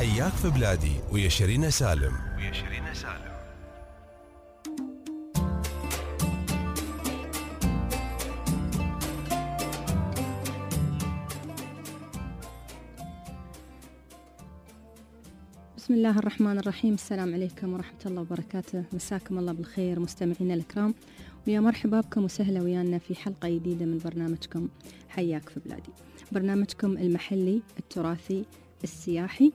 حياك في بلادي ويا شيرين سالم. بسم الله الرحمن الرحيم. السلام عليكم ورحمة الله وبركاته. مساكم الله بالخير مستمعينا الكرام، ويا مرحبا بكم وسهلا ويانا في حلقة جديدة من برنامجكم حياك في بلادي، برنامجكم المحلي التراثي السياحي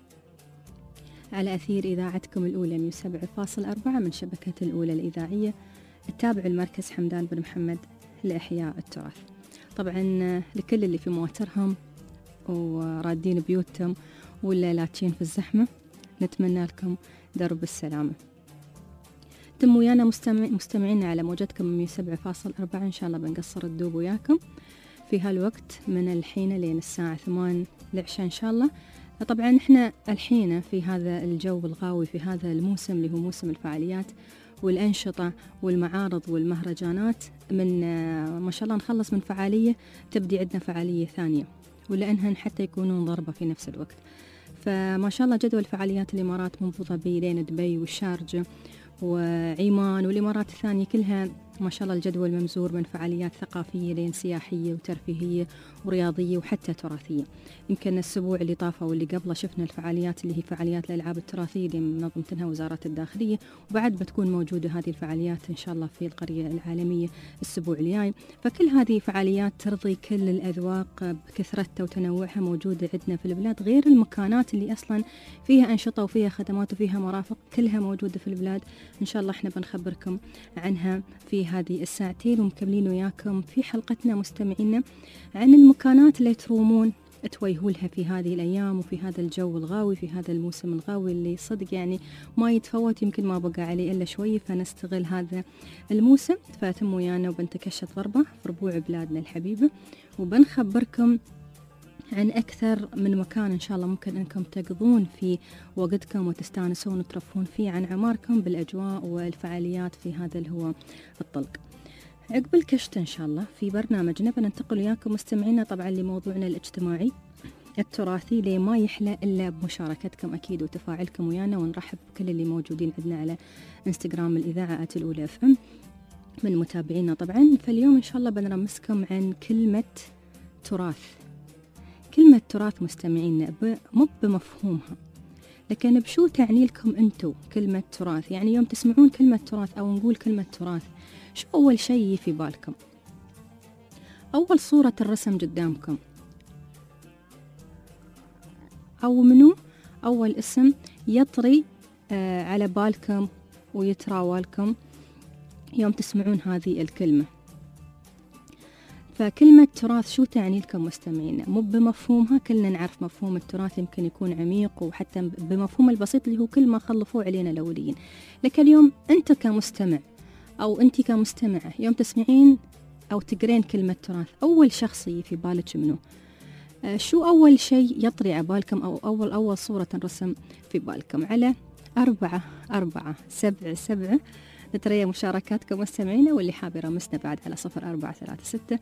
على أثير إذاعتكم الأولى 107.4 من شبكة الأولى الإذاعية التابع المركز حمدان بن محمد لإحياء التراث. طبعا لكل اللي في مواترهم ورادين بيوتهم ولا لاتشين في الزحمة، نتمنى لكم درب السلامة. تم ويانا مستمعين على موجتكم 107.4. إن شاء الله بنقصر الدوب وياكم في هالوقت من الحين لين الساعة 8 العشاء إن شاء الله. طبعا إحنا الحين في هذا الجو الغاوي، في هذا الموسم اللي هو موسم الفعاليات والأنشطة والمعارض والمهرجانات. من ما شاء الله نخلص من فعالية تبدي عندنا فعالية ثانية، ولأنهن حتى يكونون ضربة في نفس الوقت. فما شاء الله جدول فعاليات الإمارات من أبو ظبي لين دبي والشارجة وعمان والإمارات الثانية كلها ما شاء الله الجدول ممزور من فعاليات ثقافية لين سياحية وترفيهية ورياضية وحتى تراثية. يمكن الأسبوع اللي طافه واللي قبله شفنا الفعاليات اللي هي فعاليات الألعاب التراثية اللي منظمتها وزارة الداخلية، وبعد بتكون موجودة هذه الفعاليات إن شاء الله في القرية العالمية الأسبوع الجاي. فكل هذه فعاليات ترضي كل الأذواق بكثرتها وتنوعها موجودة عندنا في البلاد، غير المكانات اللي أصلا فيها أنشطة وفيها خدمات وفيها مرافق كلها موجودة في البلاد. إن شاء الله إحنا بنخبركم عنها في هذه الساعتين، ومكملين وياكم في حلقتنا مستمعينا عن المكانات اللي ترومون تويهولها في هذه الأيام وفي هذا الجو الغاوي، في هذا الموسم الغاوي اللي صدق يعني ما يتفوت، يمكن ما بقى عليه إلا شوي، فنستغل هذا الموسم. فاتم ويانا وبنتكشف ضربة في ربوع بلادنا الحبيبة، وبنخبركم عن أكثر من مكان إن شاء الله ممكن أنكم تقضون في وقتكم وتستانسون وترفون فيه عن عماركم بالأجواء والفعاليات في هذا اللي هو الطلق. عقب الكشت إن شاء الله في برنامجنا بننتقل وياكم مستمعينا طبعا لموضوعنا الاجتماعي التراثي اللي ما يحلى إلا بمشاركتكم أكيد وتفاعلكم ويانا، ونرحب بكل اللي موجودين عندنا على انستغرام الإذاعة الأولى FM من متابعينا طبعا. فاليوم إن شاء الله بنرمسكم عن كلمة تراث. كلمة تراث مستمعينا مو بمفهومها، لكن بشو تعني لكم أنتو كلمة تراث؟ يعني يوم تسمعون كلمة تراث أو نقول كلمة تراث شو أول شيء في بالكم؟ أول صورة الرسم قدامكم، أو منو أول اسم يطري على بالكم ويتراولكم يوم تسمعون هذه الكلمة؟ فكلمة تراث شو تعني لكم مستمعينا؟ مو بمفهومها، كلنا نعرف مفهوم التراث يمكن يكون عميق وحتى بمفهوم البسيط اللي هو كل ما خلفوه علينا الأوليين. لكن اليوم أنت كمستمع أو أنت كمستمعة يوم تسمعين أو تقرين كلمة تراث، أول شخصية في بالك منه؟ شو أول شيء يطري على بالكم أو أول صورة رسم في بالكم؟ على 447 نتريا مشاركاتكم مستمعينا، واللي حاب يرمسنا بعد على 0436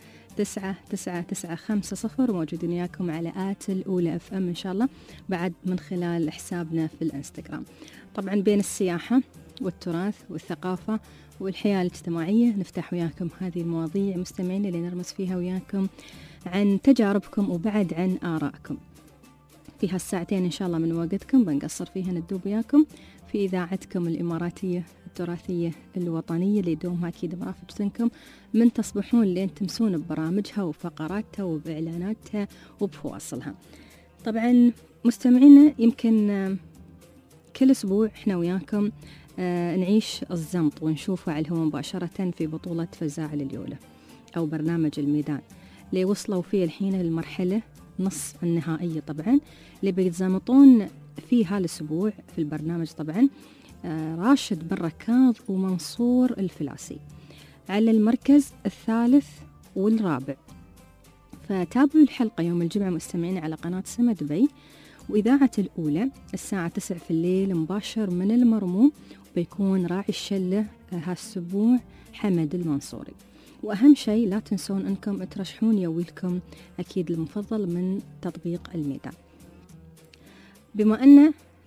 9995 موجودين وياكم على الأولى FM إن شاء الله، بعد من خلال حسابنا في الانستغرام. طبعا بين السياحة والتراث والثقافة والحياة الاجتماعية نفتح وياكم هذه المواضيع مستمعين اللي نرمس فيها وياكم عن تجاربكم وبعد عن آرائكم في هالساعتين إن شاء الله من وقتكم بنقصر فيها ندوب وياكم في إذاعتكم الإماراتية التراثية الوطنية اللي دومها أكيد مرافقتكم من تصبحون لين تمسون ببرامجها وفقراتها وبإعلاناتها وبفواصلها. طبعا مستمعينا يمكن كل أسبوع إحنا وياكم نعيش الزمط ونشوفه على الهواء مباشرة في بطولة فزاعل اليولة أو برنامج الميدان اللي وصلوا فيه الحين للمرحلة نصف النهائية. طبعا اللي بيتزامطون في هالأسبوع في البرنامج طبعا راشد بن ركاض ومنصور الفلاسي على المركز الثالث والرابع. فتابعوا الحلقة يوم الجمعة مستمعين على قناة سما دبي وإذاعة الأولى الساعة 9 في الليل مباشر من المرموم، بيكون راعي الشلة هالأسبوع حمد المنصوري. وأهم شيء لا تنسون أنكم ترشحون يويلكم أكيد المفضل من تطبيق الميدان. بما أن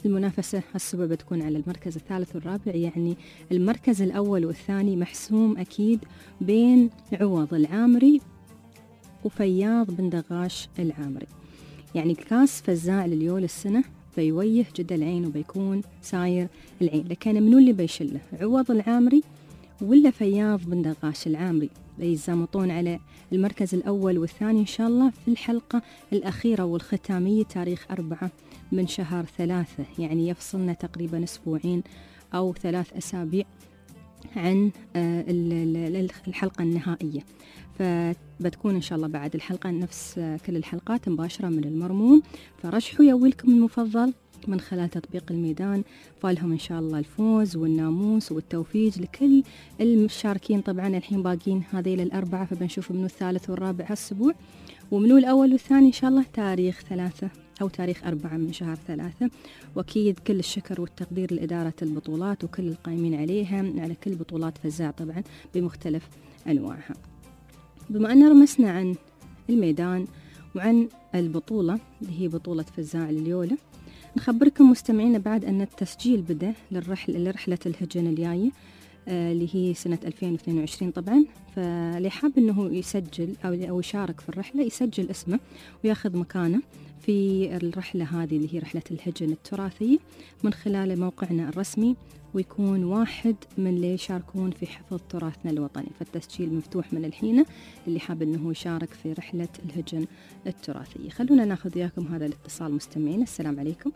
المنافسة هالسبب بتكون على المركز الثالث والرابع، يعني المركز الأول والثاني محسوم أكيد بين عوض العامري وفياض بن دغاش العامري. يعني الكاس فزاع لليول السنة بيويه جد العين وبيكون ساير العين، لكن منو اللي بيشله؟ عوض العامري ولا فياض بن دغاش العامري؟ بيزامطون على المركز الأول والثاني إن شاء الله في الحلقة الأخيرة والختامية تاريخ 4 من شهر 3، يعني يفصلنا تقريبا أسبوعين أو 3 أسابيع عن الحلقة النهائية. فبتكون إن شاء الله بعد الحلقة نفس كل الحلقات مباشرة من المرموم، فرشحوا يويلكم المفضل من خلال تطبيق الميدان، فالهم إن شاء الله الفوز والناموس والتوفيق لكل المشاركين. طبعا الحين باقين هذيل الأربعة، فبنشوف منو الثالث والرابع هالأسبوع ومنو الأول والثاني إن شاء الله تاريخ 3 أو تاريخ 4 من شهر 3. وأكيد كل الشكر والتقدير لإدارة البطولات وكل القائمين عليها على كل بطولات فزاع طبعا بمختلف أنواعها. بما أن رمسنا عن الميدان وعن البطولة اللي هي بطولة فزاع لليولة، نخبركم مستمعينا بعد أن التسجيل بدأ لرحلة الهجن الجاية اللي هي سنة 2022 طبعا. فاللي حاب أنه يسجل أو يشارك في الرحلة يسجل اسمه وياخذ مكانه في الرحلة هذه اللي هي رحلة الهجن التراثية من خلال موقعنا الرسمي، ويكون واحد من اللي يشاركون في حفظ تراثنا الوطني. فالتسجيل مفتوح من الحين اللي حاب أنه يشارك في رحلة الهجن التراثية. خلونا ناخذ وياكم هذا الاتصال مستمعين. السلام عليكم.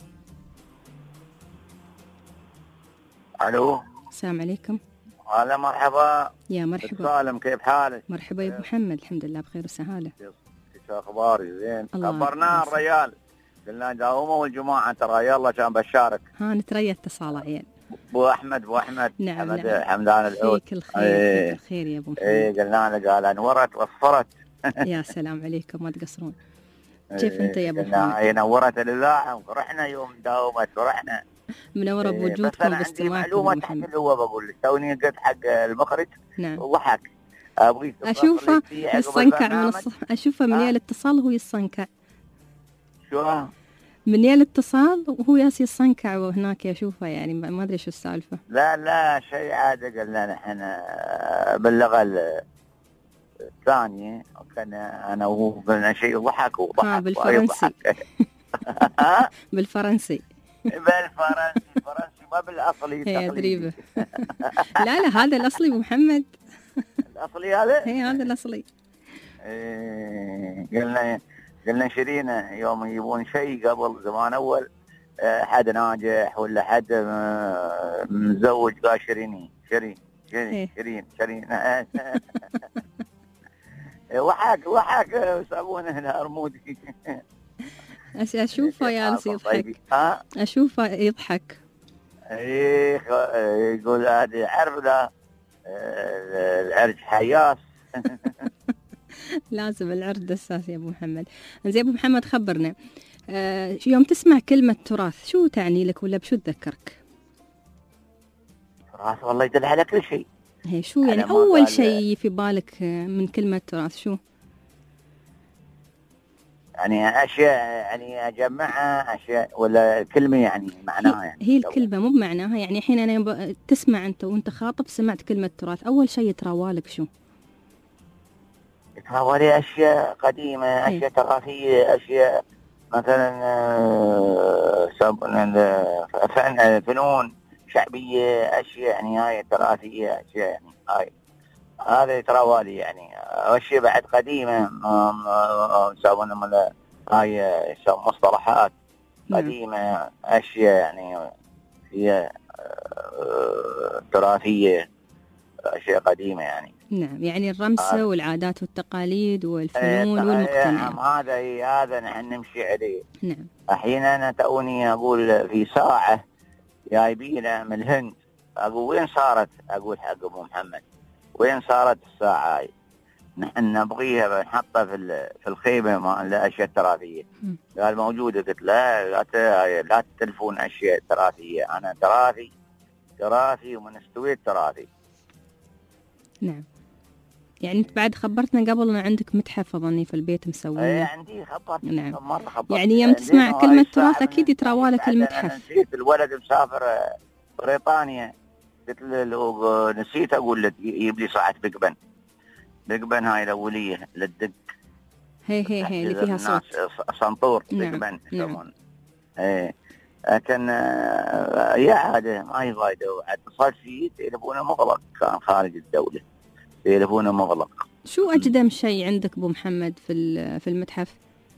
الو. السلام عليكم. هلا مرحبا. يا مرحبا. سالم، كيف حالك؟ مرحبا يا ابو محمد، الحمد لله بخير وسهاله. ايش اخبارك؟ زين. خبرناه الرجال، قلنا داومه والجماعه ترى يلا كان بشارك. ها نتريا اتصال عيال. ابو احمد نعم حمد نعم. حمدان العود. فيك الخير. فيك الخير يا ابو محمد. قلنا له، قال انورت وصفرت. يا سلام عليكم، ما تقصرون. كيف انت يا ابو محمد؟ هي نورت الاذاعه ورحنا يوم داومت ورحنا. منوره بوجودكم وباستماعكم. معلومه تحت هو بقول لك توني قد حق المخرج. نعم. وضحك ابغيك اشوفه يصنكع اشوفه من الاتصال وهو يصنكع. شو؟ من الاتصال وهو يصنكع وهناك اشوفه، يعني ما ادري شو السالفه. لا شيء عادي. قلنا نحن باللغه الثانيه وكان انا وهو قلنا شيء ضحك وضحك. بالفرنسي. بالفرنسي. بالفرنسي ما بالاصلي. هي دريبه. لا هذا الاصلي ابو محمد. الاصلي هذا؟ هي هذا الاصلي. قلنا شرينا يوم يجيبون شيء قبل زمان اول حد ناجح ولا حد متزوج قال شرين وحاك يسمونه الهرمودي. اشوفه جالس يضحك. اشوفه يضحك. يقول هذه عرف له العرج حياس. لازم العرض دساس يا ابو محمد. زين ابو محمد خبرنا، يوم تسمع كلمة تراث شو تعني لك ولا بشو تذكرك؟ تراث والله يدل على كل شيء. هي شو يعني اول شيء في بالك من كلمة تراث شو؟ يعني اشياء يعني اجمعها اشياء ولا كلمة يعني معناها يعني. هي الكلمة مو بمعناها، يعني الحين انا تسمع انت وانت خاطب سمعت كلمة تراث، اول شيء يتراوالك شو؟ يتراوالي اشياء قديمة، اشياء تراثية، اشياء مثلا فنون شعبية، اشياء يعني هاي تراثية، اشياء يعني هاي هذا يتراوالي يعني. اشياء بعد قديمة يسمون هاي مصطلحات قديمة، اشياء يعني هي تراثية، اشياء قديمة يعني. نعم، يعني الرمسة والعادات والتقاليد والفنون والمقتنيات. هذا نحن نمشي عليه. نعم. أحيانا تأوني أقول في ساعة جايبينها من الهند، أقول وين صارت؟ أقول حق أبو محمد وين صارت الساعة هاي؟ نحن نبغيها نحطها في الخيمة مال الأشياء التراثية. قال موجودة. قلت لا تتلفون أشياء تراثية، أنا تراثي ومن استويت تراثي. نعم. يعني أنت بعد خبرتنا قبل أن عندك متحف أظني في البيت مسوي. اي عندي خبرت. نعم. مرة خبرت. يعني يوم تسمع كلمة تراث أكيد يتراوالك المتحف. أنا نسيت الولد مسافر بريطانيا، قلت له نسيت أقول له يجيب لي ساعة بيج بن هاي الأولية للدق. هي اللي فيها صوت. سنطور. بيج بن يسمونه. إيه. لكن يا عادة ما هي فايدة. اتصلت فيه تليفونه مغلق، كان خارج الدولة، تليفونه مغلق. شو أقدم شيء عندك أبو محمد في المتحف؟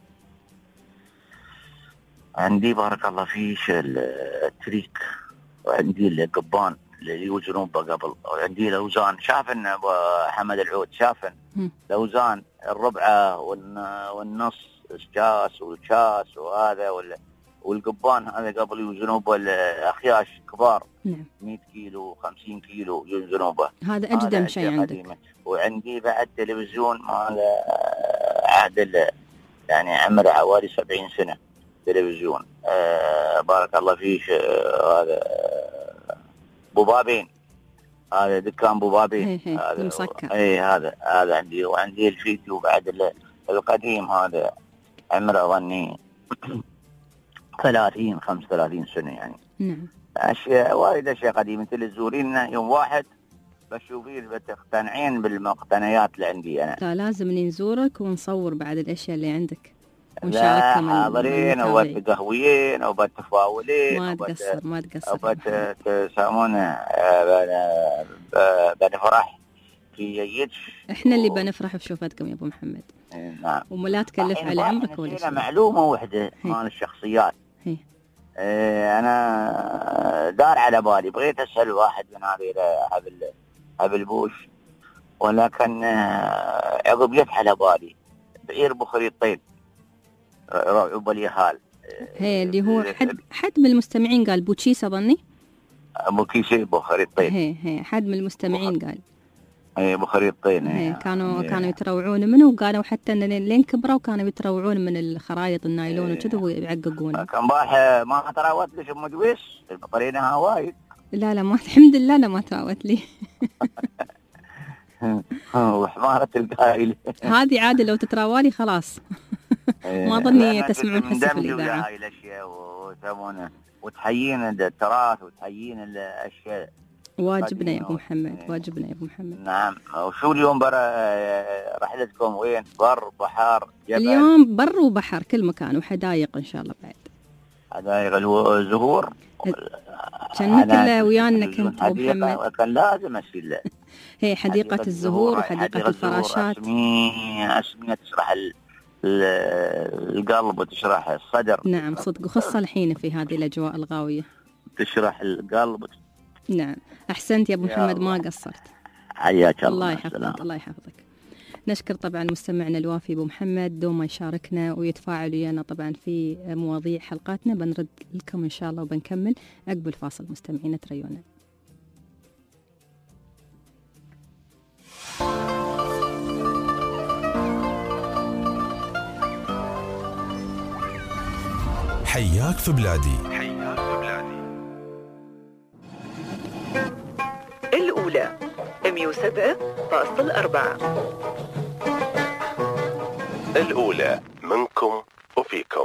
عندي بارك الله فيك التريك، وعندي القبان اللي يوزنون قبل، وعندي الأوزان. شافن أبو حمد العود، شافن الأوزان الربعة والنص الكاس والكاس وهذا والقبان هذا قبل يوزنون بالأخياش كبار. نعم. 100 كيلو 50 كيلو يوزنون به. هذا أقدم شيء عندك. وعندي بعد تلفزيون مال عهد يعني عمره حوالي 70 سنة تلفزيون. بارك الله فيك. هذا بوبابين، هذا دكان بوبابين. هذا مسكر. اي هذا عندي. وعندي الفيديو بعد القديم هذا عمره ظني 35 سنة يعني. نعم. اشياء وايد، اشياء قديمة. انت اللي تزورينا يوم واحد بشوفين بتقتنعين بالمقتنيات اللي عندي انا. لا لازم نزورك ونصور بعد الاشياء اللي عندك ونشاركها. لا حاضرين وبتقهويين وبتفاولين. ما تقصر وبتسامونه بنفرح في جيتش. احنا اللي بنفرح بشوفتكم يا ابو محمد. نعم. ولا تكلف على عمرك ولا شيء. معلومة واحدة مال الشخصيات. انا دار على بالي، بغيت اسال واحد من هذه هبل بوش، ولكن عقب جت على بالي بعير بخريطين رعب اليهال. هي اللي هو حد من المستمعين قال بوتشيس اظني. بوكيسي بخريطين. هي حد من المستمعين قال. اي بخريطين. كانوا يتروعون منه، وقالوا حتى ان لين كبروا كانوا يتروعون من الخرايط النايلون وكذا ويعققونه. كان باح ما تراوت ليش ام دويس طريناها وايد. لا ما الحمد لله لا ما تراوت لي. وحمارة القايل هذه عادة لو تتراوالي خلاص. ما ظني تسمعون حسي في الإذاعة. هاي الأشياء وتسمونه وتحيين التراث وتحيين الأشياء. واجبنا يا أبو محمد، واجبنا يا أبو محمد. نعم. وشو اليوم رحلتكم وين؟ بر بحر جبل؟ اليوم بر وبحر كل مكان، وحدايق إن شاء الله بعد. حدايق الزهور. كأنك إلا ويانا كنت أبو محمد. كان لازم أشيل. هي حديقة الزهور وحديقة الفراشات. أسمية تشرح القلب وتشرح الصدر. نعم صدق، وخاصة الحين في هذه الأجواء الغاوية تشرح القلب. نعم أحسنت يا أبو محمد، ما قصرت. حياك الله يحفظك. الله يحفظك. نشكر طبعا مستمعنا الوافي أبو محمد، دوما يشاركنا ويتفاعل ويانا طبعا في مواضيع حلقاتنا. بنرد لكم إن شاء الله وبنكمل عقب الفاصل. مستمعينا تريونا. حياك في بلادي. الأولى 107.4. الأولى منكم وفيكم.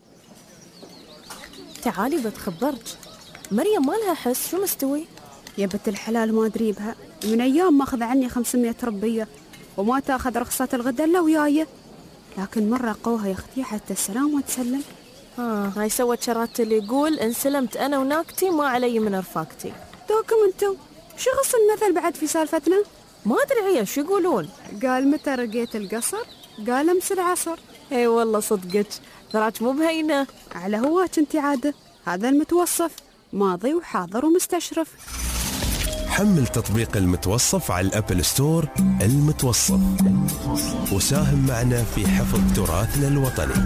تعالي بتخبرك، مريم ما لها حس. شو مستوي؟ يا بنت الحلال ما أدري بها، من أيام ما أخذ عني 500 ربية وما تأخذ رخصة الغدا إلا وياي، لكن مرة قوها يا أختي حتى السلام وتسلم. هاي سوت شرات اللي يقول إن سلمت أنا وناكتي ما علي من رفاقتي. دوكم انتم شو غص المثل بعد في سالفتنا؟ ما أدري عيا شو يقولون. قال متى رقيت القصر؟ قال امس العصر. اي والله صدقك، ذراك مو بهينة. على هواك انت عادة، هذا المتوصف ماضي وحاضر ومستشرف. حمل تطبيق المتوصف على الأبل ستور. المتوصف، وساهم معنا في حفظ تراثنا الوطني.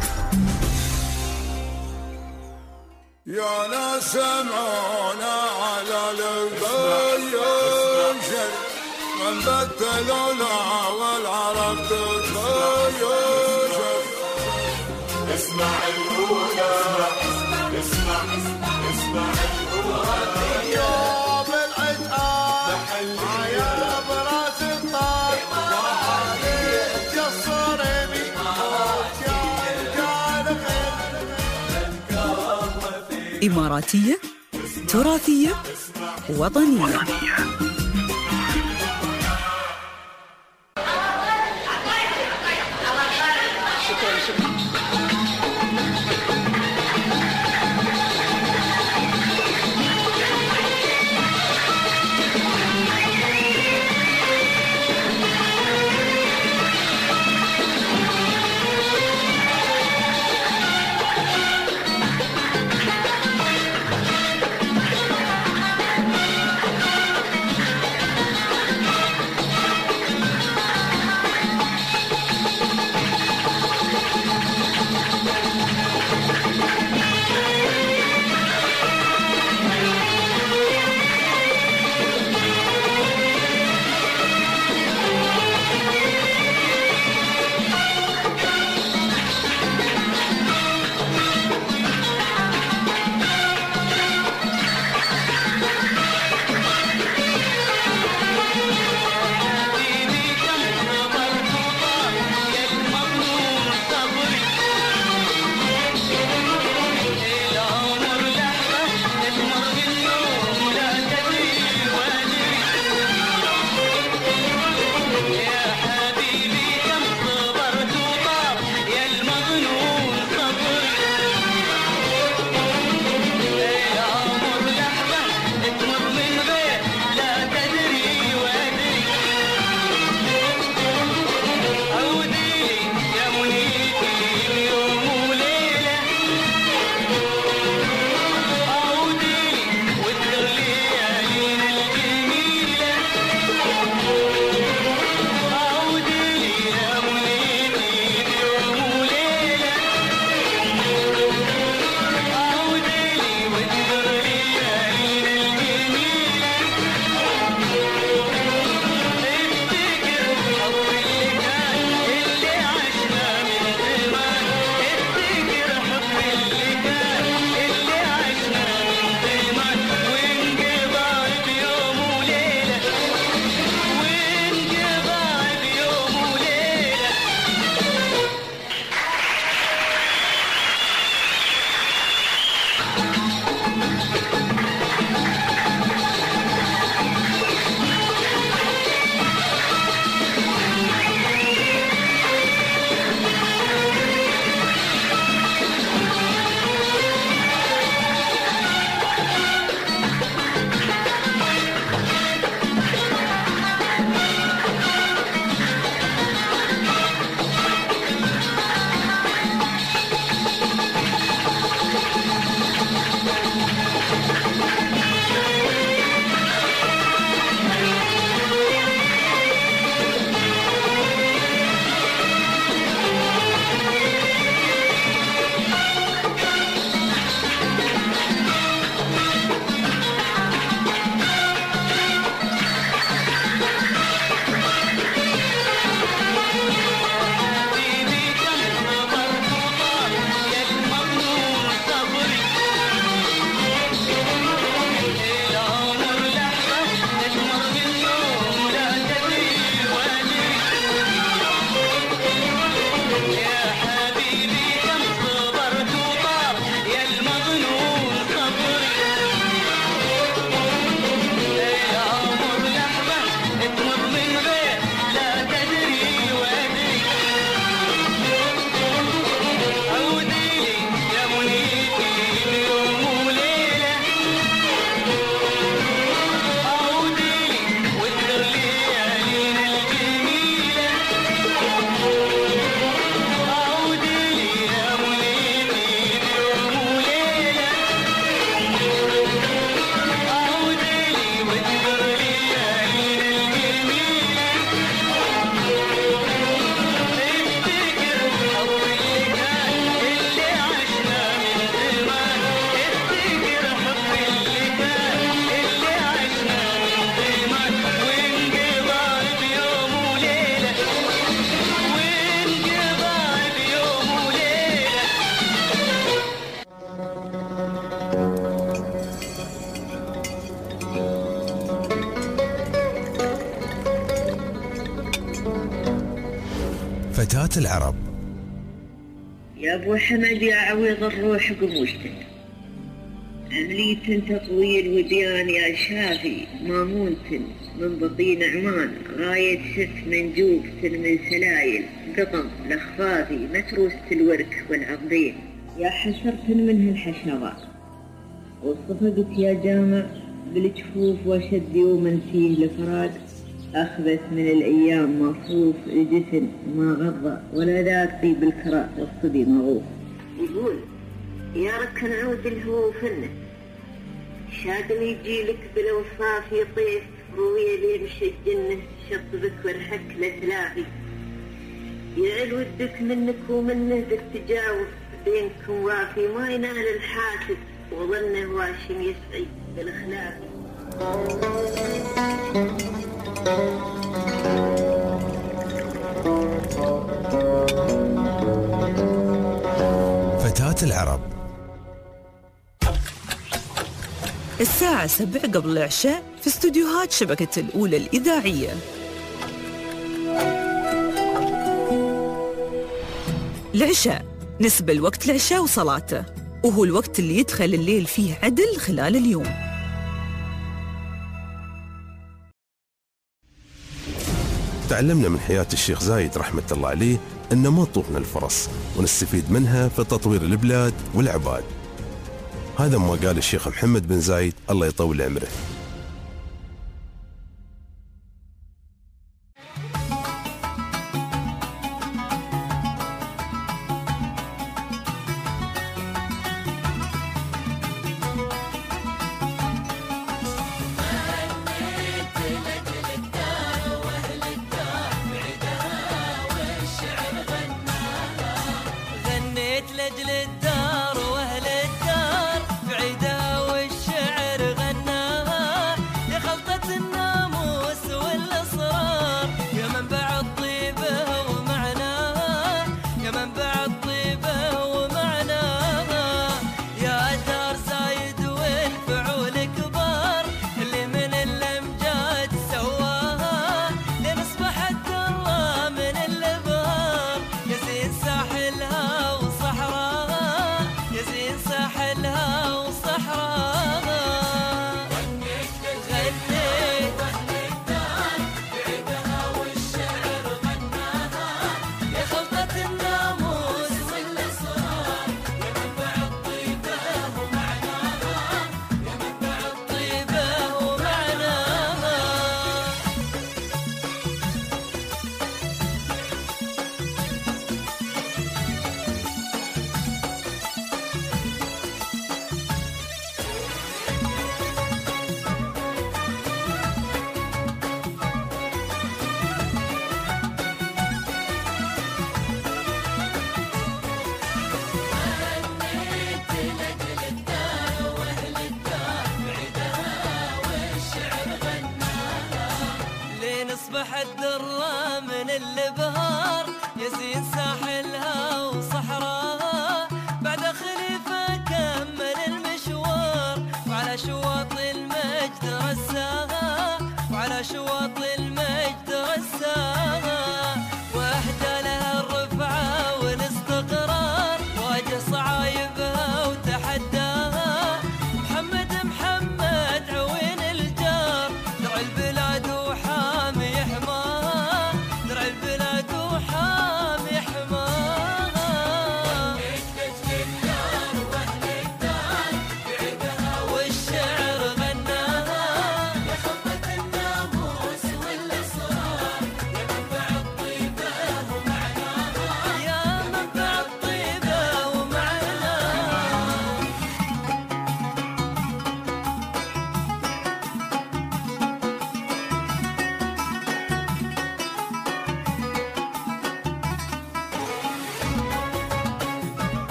يا ناس سمعونا على البيشر من بدلونا والعرب تتبيشر. اسمع الأولى، اسمع الأولى. يوم العتاب عيال براس الطار إماراتية، تراثية، وطنية. فتاة العرب. يا ابو حمد يا عويض الروح قموشتك، عملية تطويل وديان يا شافي مامونة من بطين عمان، غاية ست منجوف من سلايل قطم لخفاذي متروسة الورك والعظيم، يا حشرة منه الحشرات وصفقت يا جامع بالجفوف وشد يوم فيه الفراق، أخذت من الأيام مصروف الجسم ما غضى ولا ذاك طيب الكراء والصدي مغوف. يقول يا ركن عود الهو فنه شادم يجيلك بالوصاف يطيف روية لي مش الجنة شطبك والحك لتلاقي، يعل ودك منك ومنه دك تجاوز بينكم وافي ما ينال الحاسد وظنه واشم يسعي بالأخلاق. فتاة العرب. الساعة 7 قبل العشاء في استوديوهات شبكة الأولى الإذاعية. العشاء نسبة الوقت العشاء وصلاته، وهو الوقت اللي يدخل الليل فيه عدل خلال اليوم. تعلمنا من حياة الشيخ زايد رحمة الله عليه أن ما تطوفنا الفرص ونستفيد منها في تطوير البلاد والعباد. هذا ما قال الشيخ محمد بن زايد الله يطول عمره. الدرة من البهار يزين ساحلها وصحراها، بعد خليفة كمل المشوار وعلى شواط المجد رساها، وعلى شواط المجد رساها، واهدى لها الرفعة والاستقرار واجه صعايبها وتحداها. محمد عوين الجار درع البلاد وحامي حماها، درع البلاد وحامي حماها. والشعر غناها يا خطة الناموس والإصرار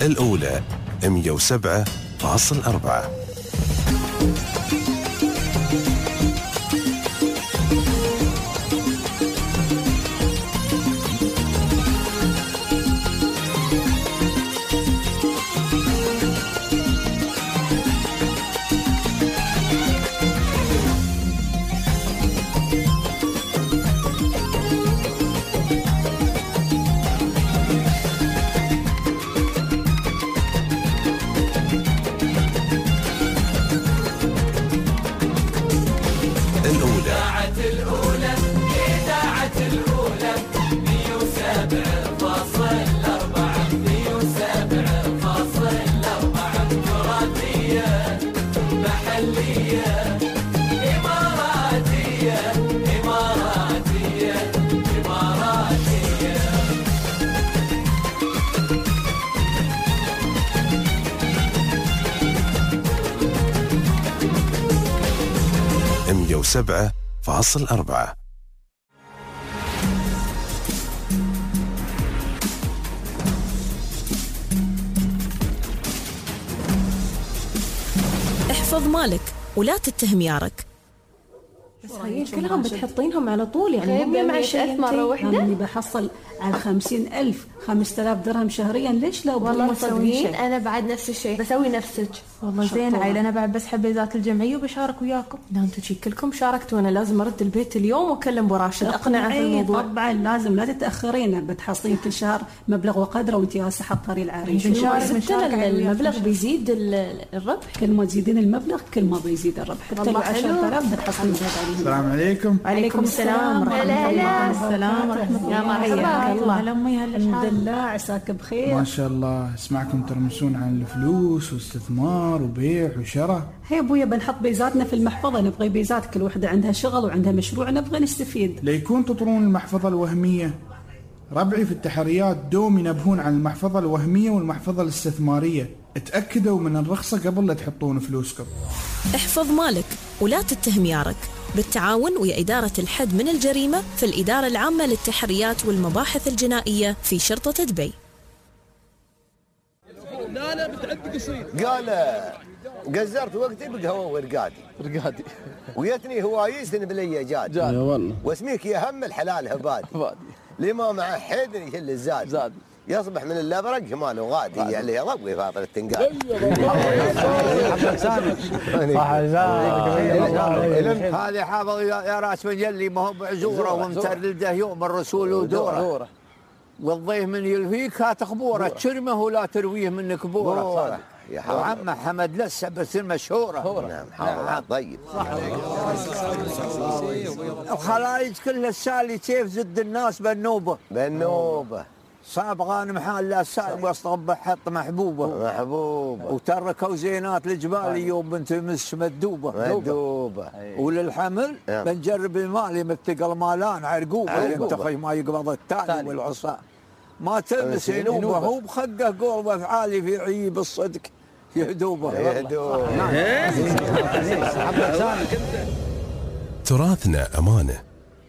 الأولى 107.4. سبعة فاصل 4. احفظ مالك ولا تتهم يارك. كلهم بتحطينهم على طول يعني هم مع شيء مرة واحدة. أنا بحصل على 50,000 5000 درهم شهريا. ليش لا؟ والله تصدقين أنا بعد نفس الشيء بسوي نفسك. والله زين عيل. أنا بعد بس حبيزات الجمعية وبشارك وياكم. لا أنتوا شي كلكم شاركتوا. أنا لازم أرد البيت اليوم وأكلم براشد أقنعه في الموضوع. طبعا لازم لا تتأخرين. بتحصلين كل شهر مبلغ وقدره وأنت هسه حطاري العريس. المبلغ بيزيد الربح. كل ما تزيدين المبلغ كل ما بيزيد الربح. حتى لو 10,000 بتحصلين زيادة عليهم. السلام عليكم. وعليكم السلام ورحمة الله. السلام ورحمة الله. الحمد لله عساك بخير. ما شاء الله. اسمعكم ترمسون عن الفلوس واستثمار وبيع وشراء. هي ابويا بنحط بيزاتنا في المحفظة. نبغي بيزات كل وحدة عندها شغل وعندها مشروع نبغى نستفيد. ليكون تطرون المحفظة الوهمية. ربعي في التحريات دوم ينبهون عن المحفظة الوهمية والمحفظة الاستثمارية. اتأكدوا من الرخصة قبل لا تحطون فلوسكم. احفظ مالك ولا تتهم يارك بالتعاون ويا إدارة الحد من الجريمة في الإدارة العامة للتحريات والمباحث الجنائية في شرطة دبي. لا بتعد قصير. قال قزرت وقتي بقهوة ورقادي ويتني هوايز بلي جاد والله. واسميك يا هم الحلال هبادي لما مع حيدن يشل الزاد يصبح من الابرق ماله غادي يعني ربي فاطر التنقال. هذه حافظ يا راس مجلي ما هو بعزوره ومتردده يوم الرسول ودوره والضيف من يلفيك هات خبوره تشرمه ولا ترويه من كبوره. وعم حمد لسه بس المشهوره. نعم حاضر طيب. الخلايج كلها السالي كيف زد الناس بالنوبه صابغان محل لا سالم وسط حط محبوبه وتركوا زينات الجبال يوم بنت مس مدوبه وللحمل بنجرب المالي متقل مالان عرقوبه ينتخي ما يقبض التالي والعصا ما تلمس ينوبه هو بخقه قول وافعالي في عيب الصدق يهدوبه. تراثنا أمانة.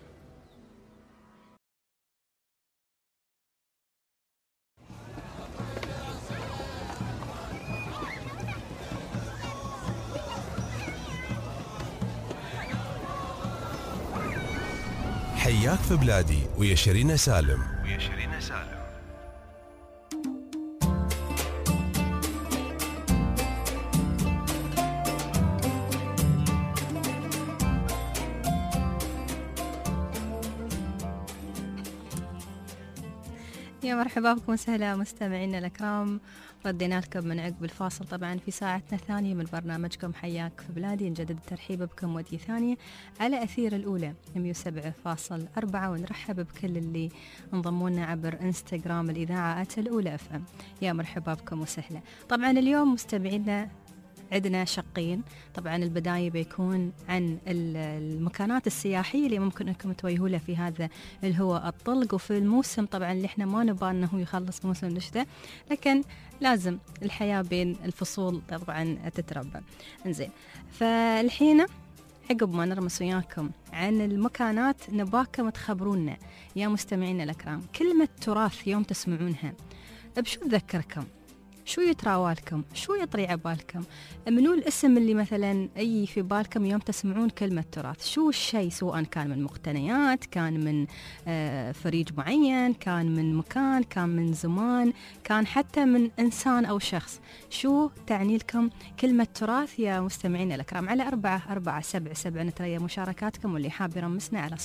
حياك في بلادي ويا شيرين سالم. يا مرحبا بكم وسهلا مستمعينا الأكرام. ردينا لكم من عقب الفاصل طبعا في ساعتنا الثانية من برنامجكم حياك في بلادي. نجدد الترحيب بكم ودي ثانية على أثير الأولى 107.4 ونرحب بكل اللي انضمونا عبر انستغرام الإذاعة الأولى FM. يا مرحبا بكم وسهلا. طبعا اليوم مستمعينا عندنا شقين. طبعا البداية بيكون عن المكانات السياحية اللي ممكن انكم توجهوا لها في هذا اللي هو الطلق وفي الموسم طبعا اللي احنا ما نبغى انه يخلص موسم الشتاء لكن لازم الحياة بين الفصول طبعا تتربى. انزين فالحين عقب ما نرمس وياكم عن المكانات نباكم تخبرونا يا مستمعين الأكرام كلمة تراث يوم تسمعونها بشو تذكركم؟ شو يتراوالكم؟ شو يطري عبالكم؟ منو الاسم اللي مثلا أي في بالكم يوم تسمعون كلمة تراث؟ شو الشيء، سواء كان من مقتنيات، كان من فريج معين، كان من مكان، كان من زمان، كان حتى من إنسان أو شخص. شو تعني لكم كلمة تراث يا مستمعين الأكرام؟ على 4477 نتريا مشاركاتكم، واللي حاب يرمسنا على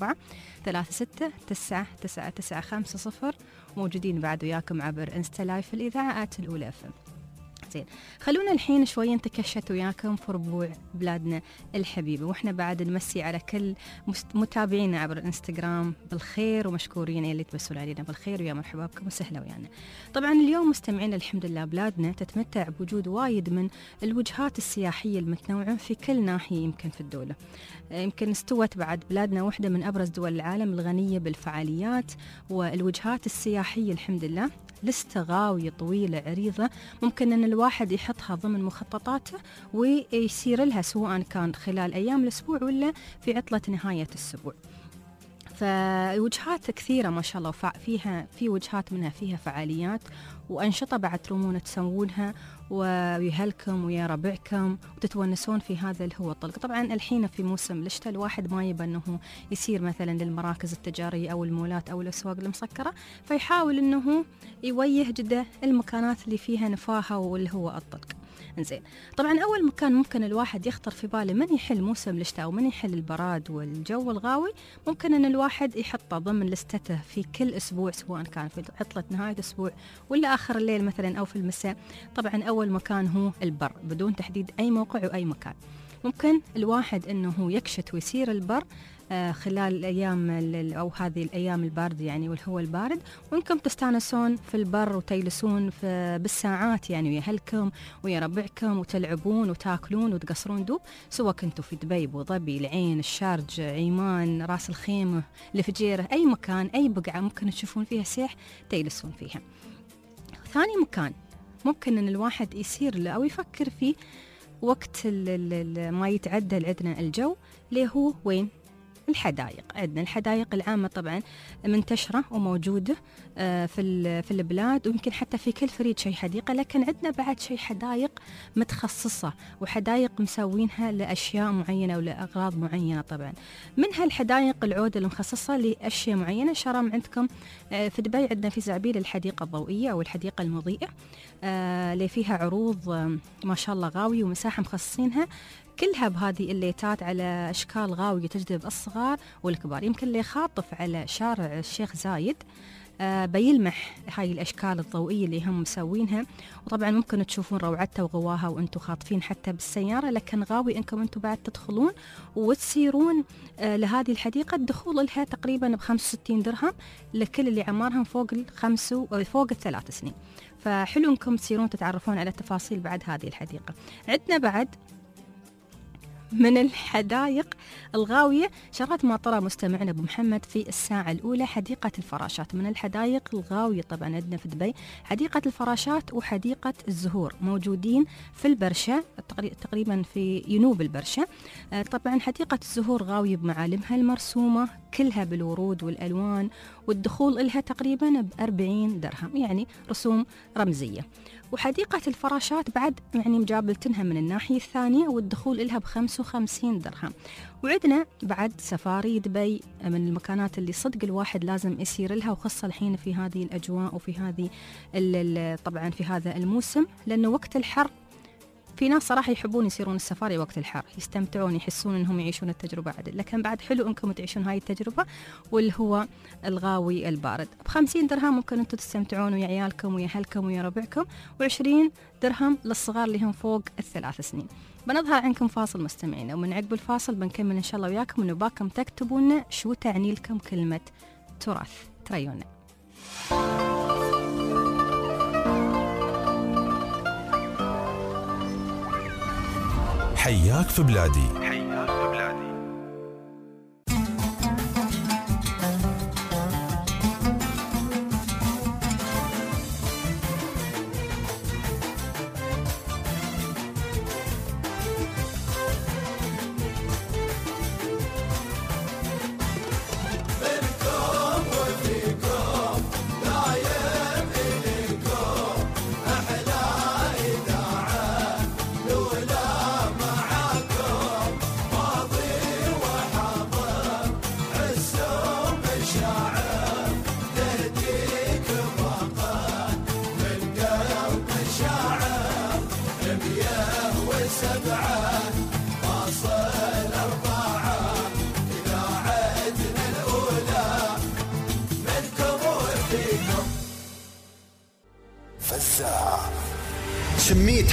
0436999950. موجودين بعد وياكم عبر انستا لايف الإذاعة الأولى FM. زين، خلونا الحين شوي نتكشت وياكم في ربوع بلادنا الحبيبة، واحنا بعد نمسي على كل متابعينا عبر الانستغرام بالخير، ومشكورين اللي تبسون علينا بالخير، ويا مرحبا بكم وسهلا ويانا. طبعا اليوم مستمعين الحمد لله بلادنا تتمتع بوجود وايد من الوجهات السياحية المتنوعة في كل ناحية يمكن في الدولة. يمكن استوت بعد بلادنا واحدة من أبرز دول العالم الغنية بالفعاليات والوجهات السياحية الحمد لله. لستة غاوية طويلة عريضة ممكن أن الواحد يحطها ضمن مخططاته ويسير لها، سواء كان خلال أيام الأسبوع ولا في عطلة نهاية الأسبوع. فوجهات كثيرة ما شاء الله، فيها في وجهات منها فيها فعاليات وأنشطة بعد ترومون تسوونها ويهلكم ويا ربعكم وتتونسون في هذا الهو الطلق. طبعا الحين في موسم الشتاء الواحد ما يبى أنه يسير مثلا للمراكز التجارية أو المولات أو الأسواق المسكرة، فيحاول أنه يوجه جدا المكانات اللي فيها نفاهة والهو الطلق. إنزين، طبعا أول مكان ممكن الواحد يخطر في باله من يحل موسم الشتاء ومن يحل البراد والجو الغاوي، ممكن أن الواحد يحطه ضمن لستته في كل أسبوع، سواء كان في عطلة نهاية أسبوع ولا آخر الليل مثلا أو في المساء. طبعا أول مكان هو البر، بدون تحديد أي موقع وأي مكان. ممكن الواحد أنه يكشت ويسير البر خلال الأيام أو هذه الأيام الباردة يعني والهواء البارد، وإنكم تستانسون في البر وتجلسون بالساعات يعني ويا أهلكم ويا ربعكم وتلعبون وتاكلون وتقصرون دوب، سواء كنتوا في دبي، أبو ظبي، العين، الشارج، عمان، راس الخيمة، الفجيرة، أي مكان أي بقعة ممكن تشوفون فيها سيح تجلسون فيها. ثاني مكان ممكن أن الواحد يسير له أو يفكر فيه وقت ما يتعدل عندنا الجو، اللي هو وين؟ الحدائق. عندنا الحدائق العامة طبعا منتشرة وموجودة في البلاد، ويمكن حتى في كل فريد شيء حديقة، لكن عندنا بعد شيء حدائق متخصصة وحدائق مسوينها لأشياء معينة ولأغراض معينة. طبعا منها الحدائق العود المخصصة لأشياء معينة. شرم عندكم في دبي عندنا في زعبيل الحديقة الضوئية أو الحديقة المضيئة اللي فيها عروض ما شاء الله غاوية ومساحة مخصصينها كلها بهذه الليتات على أشكال غاوية تجذب الصغار والكبار. يمكن اللي خاطف على شارع الشيخ زايد بيلمح هاي الأشكال الضوئية اللي هم مسوينها، وطبعا ممكن تشوفون روعتها وغواها وأنتم خاطفين حتى بالسيارة، لكن غاوي أنكم أنتم بعد تدخلون وتسيرون لهذه الحديقة. الدخول لها تقريبا ب65 درهم لكل اللي عمرهم فوق 3 سنين. فحلو أنكم تسيرون تتعرفون على تفاصيل بعد هذه الحديقة. عندنا بعد من الحدائق الغاوية شغلات ما طرى مستمعنا أبو محمد في الساعة الأولى، حديقة الفراشات. من الحدائق الغاوية طبعا عندنا في دبي حديقة الفراشات وحديقة الزهور، موجودين في البرشة تقريبا في جنوب البرشة. طبعا حديقة الزهور غاوية بمعالمها المرسومة كلها بالورود والألوان، والدخول لها تقريبا ب40 درهم يعني رسوم رمزية. وحديقة الفراشات بعد يعني مجابلتنها من الناحية الثانية، والدخول لها ب55 درهم. وعندنا بعد سفاري دبي من المكانات اللي صدق الواحد لازم يسير لها، وخاصة الحين في هذه الأجواء وفي هذه طبعا في هذا الموسم، لأنه وقت الحر في ناس صراحة يحبون يسيرون السفاري وقت الحر، يستمتعون يحسون انهم يعيشون التجربة عدل، لكن بعد حلو انكم تعيشون هاي التجربة واللي هو الغاوي البارد. ب50 درهم ممكن انتم تستمتعون ويا عيالكم ويا اهلكم ويا ربعكم، و20 درهم للصغار اللي هم فوق 3 سنين. بنظهر عنكم فاصل مستمعين، ومن عقب الفاصل بنكمل ان شاء الله وياكم، ونباكم تكتبوا لنا شو تعني لكم كلمة تراث. تريونا. حياك في بلادي. منكم وفيكم دايم إليكم أحلى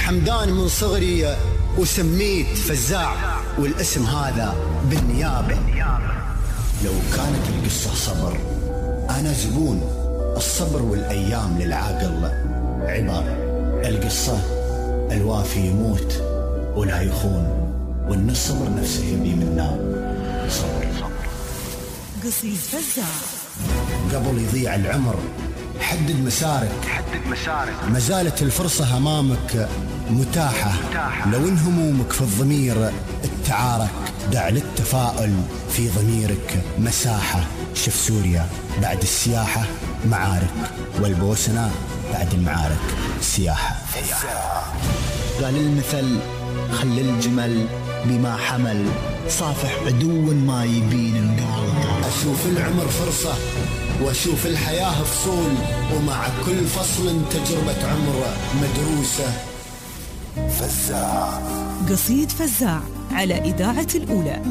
حمدان من صغري وسميت فزاع، والاسم هذا بالنيابة. لو كانت القصة صبر أنا زبون الصبر، والأيام للعاقل عبر. القصة الوافي يموت ولا يخون، وإن الصبر نفسه يبي منا صبر. قصيد فزاع. قبل يضيع العمر حدد مسارك، ما زالت الفرصة أمامك متاحة. لو إن همومك في الضمير التعارك، دع للتفاؤل في ضميرك مساحة. شف سوريا بعد السياحة معارك، والبوسنة بعد المعارك سياحة. قال المثل خل الجمل بما حمل، صافح عدو ما يبين القال. أشوف العمر فرصة وأشوف الحياة فصول، ومع كل فصل تجربة عمر مدروسة. فزاع. قصيد فزاع على إذاعة الأولى.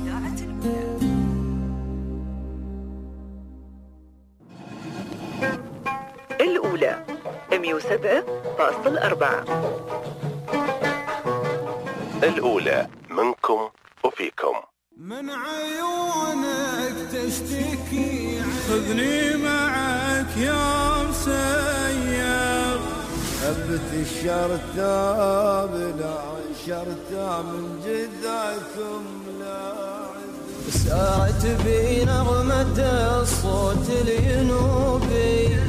الأولى 107.4. الأولى منكم وفيكم. من عيونك تشتكي، خذني معك يا مسير. هبت الشرطة بلا شرطة من جدكم لاعب. سارت بي نغمة الصوت الينوبي،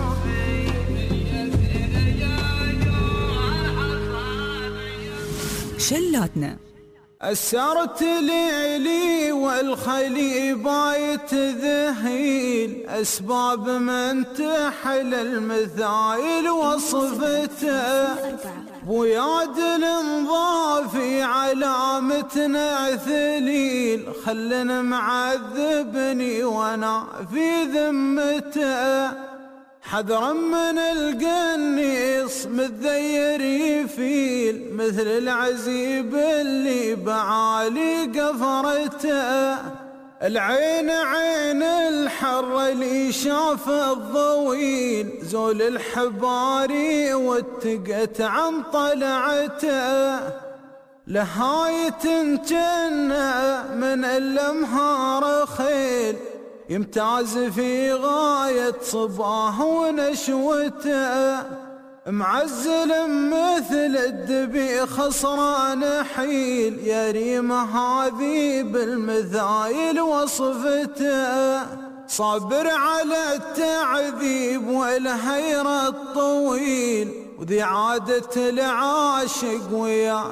شلاتنا. أسرت ليلي والخلي بايت ذهيل، أسباب من تحل المثايل وصفته. بوياد الانضافي علامتنا ثليل، خلنا معذبني وانا في ذمته. حذرا من القنيص متذير يفيل، مثل العزيب اللي بعالي قفرته. العين عين الحر اللي شاف الضويل، زول الحباري واتقت عن طلعته. لهاية جنة من الامهار خيل، يمتاز في غاية صباه ونشوته. معزل مثل الدبي خسران حيل، يا ريمة هذي بالمثايل وصفته. صابر على التعذيب والهير الطويل، وذي عادة العاشق ويا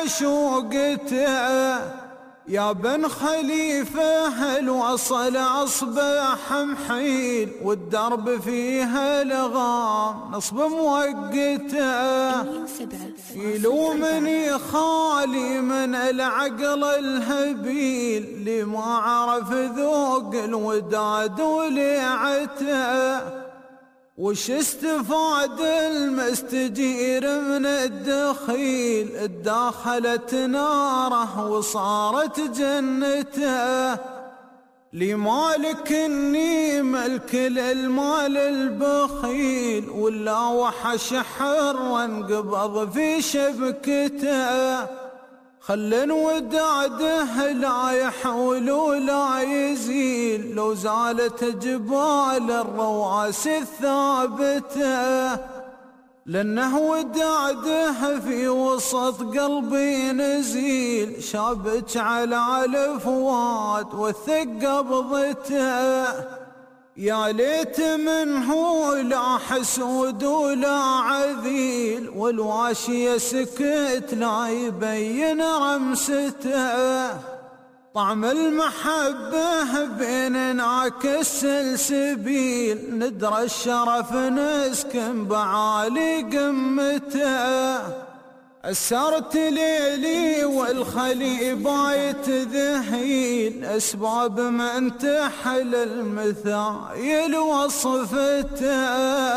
معشوقته. يا بن خليفة الوصل أصبح محيل، والدرب فيها لغام نصب موقته. يلومني خالي من العقل الهبيل، لما عرف ذوق الوداد وليعته. وش استفاد المستجير من الدخيل، ادخلت ناره وصارت جنته. لمالك اني ملك المال البخيل، ولا وحش حرا قبض في شبكته. خلن وداده لا يحول ولا يزيل، لو زالت جبال الرواسي الثابته. لأنه وداده في وسط قلبي نزيل، شابك على الفوات والثق قبضته. يا ليت منه لا حسود ولا عذيل، والواشي سكت لا يبين رمسته. طعم المحبة بيننا كالسلسبيل، ندرى الشرف نسكن بعالي قمته. أسرت ليلي والخلي بايت ذهيل، أسباب من تحل المثايل وصفته.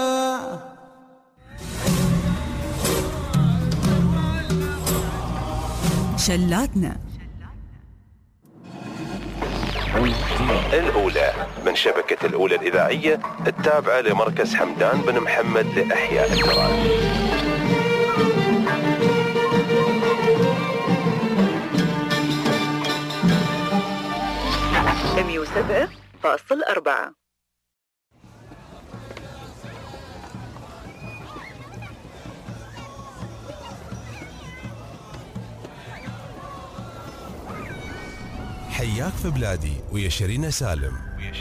شلاتنا. الأولى من شبكة الأولى الإذاعية التابعة لمركز حمدان بن محمد لإحياء التراث. 107.4. حياك في بلادي ويا شيرين سالم.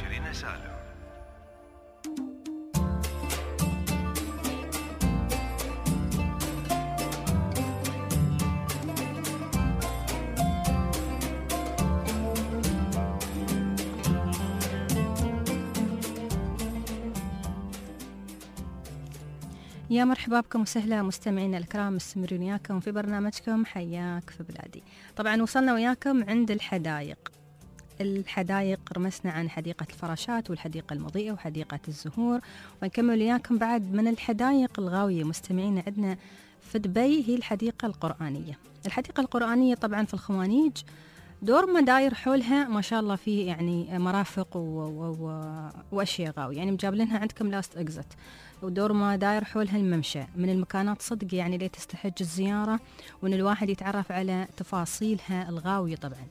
يا مرحبا بكم وسهلا مستمعينا الكرام، مستمرين وياكم في برنامجكم حياك في بلادي. طبعا وصلنا وياكم عند الحدائق رمسنا عن حديقة الفراشات والحديقة المضيئة وحديقة الزهور، ونكمل وياكم بعد من الحدائق الغاوية. مستمعينا عندنا في دبي هي الحديقة القرآنية. الحديقة القرآنية طبعا في الخوانيج دور ما داير حولها ما شاء الله فيه يعني مرافق واشياء غاوية، يعني مجاب لنا عندكم لاست اكزت، ودور ما داير حولها الممشى من المكانات صدق يعني اللي تستحج الزيارة وان الواحد يتعرف على تفاصيلها الغاوية. طبعا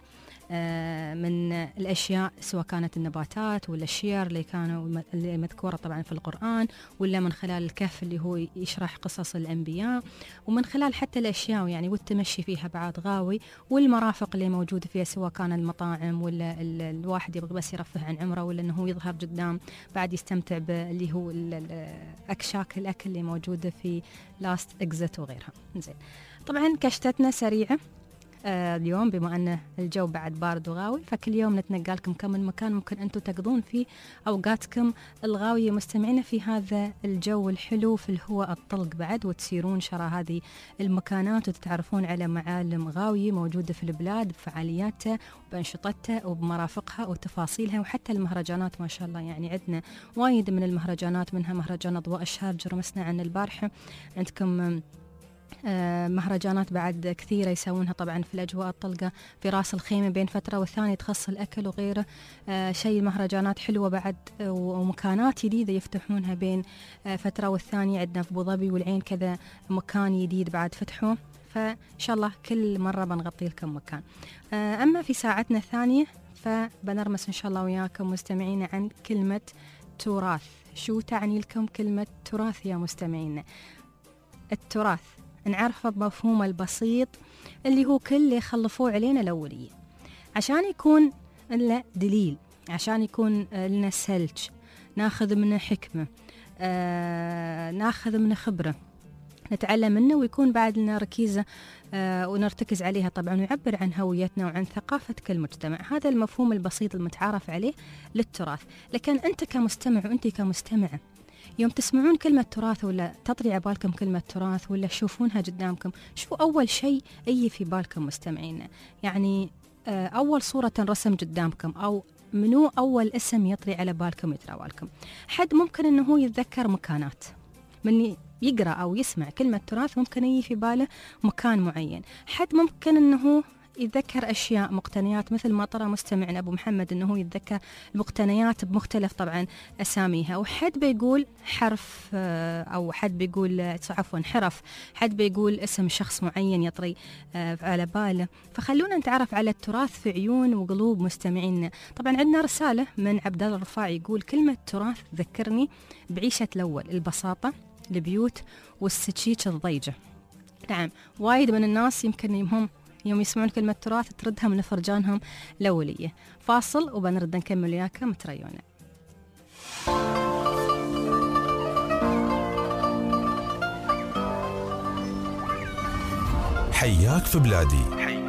من الأشياء سواء كانت النباتات ولا الشير اللي مذكورة طبعا في القرآن، ولا من خلال الكهف اللي هو يشرح قصص الأنبياء، ومن خلال حتى الأشياء يعني والتمشي فيها بعد غاوي، والمرافق اللي موجودة فيها سواء كان المطاعم ولا الواحد يبغى بس يرفه عن عمره، ولا أنه يظهر قدام بعد يستمتع باللي هو أكشاك الأكل اللي موجودة في لاست إكزت وغيرها. زين، طبعا كشتتنا سريعة اليوم بما أن الجو بعد بارد وغاوي، فكل يوم نتنقل لكم كم من مكان ممكن أنتم تقضون فيه أوقاتكم الغاوية مستمعين في هذا الجو الحلو في الهواء الطلق بعد، وتسيرون شرى هذه المكانات وتتعرفون على معالم غاوية موجودة في البلاد بفعالياتها وبأنشطتها وبمرافقها وتفاصيلها، وحتى المهرجانات ما شاء الله. يعني عندنا وايد من المهرجانات، منها مهرجان أضواء الشارج رمسنا عن البارحة، عندكم مهرجانات بعد كثيرة يسوونها طبعا في الأجواء الطلقة في راس الخيمة بين فترة والثانية تخص الأكل وغيره. شيء مهرجانات حلوة بعد ومكانات جديدة يفتحونها بين فترة والثانية. عندنا في أبو ظبي والعين كذا مكان جديد بعد فتحوه، فإن شاء الله كل مرة بنغطي لكم مكان. أما في ساعتنا الثانية فبنرمس إن شاء الله وياكم مستمعين عن كلمة تراث. شو تعني لكم كلمة تراث يا مستمعين؟ التراث نعرفه بمفهومه البسيط اللي هو كل اللي خلفوه علينا الأولية، عشان يكون لنا دليل، عشان يكون لنا سلج، ناخذ منه حكمة، ناخذ منه خبرة، نتعلم منه، ويكون بعد لنا ركيزة ونرتكز عليها طبعا، ويعبر عن هويتنا وعن ثقافة كل مجتمع. هذا المفهوم البسيط المتعارف عليه للتراث. لكن أنت كمستمع وأنت كمستمعة يوم تسمعون كلمة تراث ولا تطري على بالكم كلمة تراث ولا تشوفونها قدامكم، شو أول شيء أي في بالكم مستمعين؟ يعني أول صورة تنرسم قدامكم، أو منو أول اسم يطري على بالكم يطري على بالكم؟ حد ممكن أنه هو يتذكر مكانات، من يقرأ أو يسمع كلمة تراث ممكن يجي في باله مكان معين. حد ممكن أنه يتذكر أشياء مقتنيات مثل ما طرى مستمعنا أبو محمد أنه يتذكر المقتنيات بمختلف طبعا أساميها، وحد بيقول حرف أو حد بيقول عفوا حرف، حد بيقول اسم شخص معين يطري على باله. فخلونا نتعرف على التراث في عيون وقلوب مستمعينا. طبعا عندنا رسالة من عبد الله الرفاعي يقول كلمة تراث ذكرني بعيشة الأول، البساطة، البيوت والسكيك الضيجة. نعم، وايد من الناس يمكن يوم يسمعون كلمة تراث تردها من فرجانهم الأولية. فاصل وبنرد نكمل وياكم تريونا. حياك في بلادي.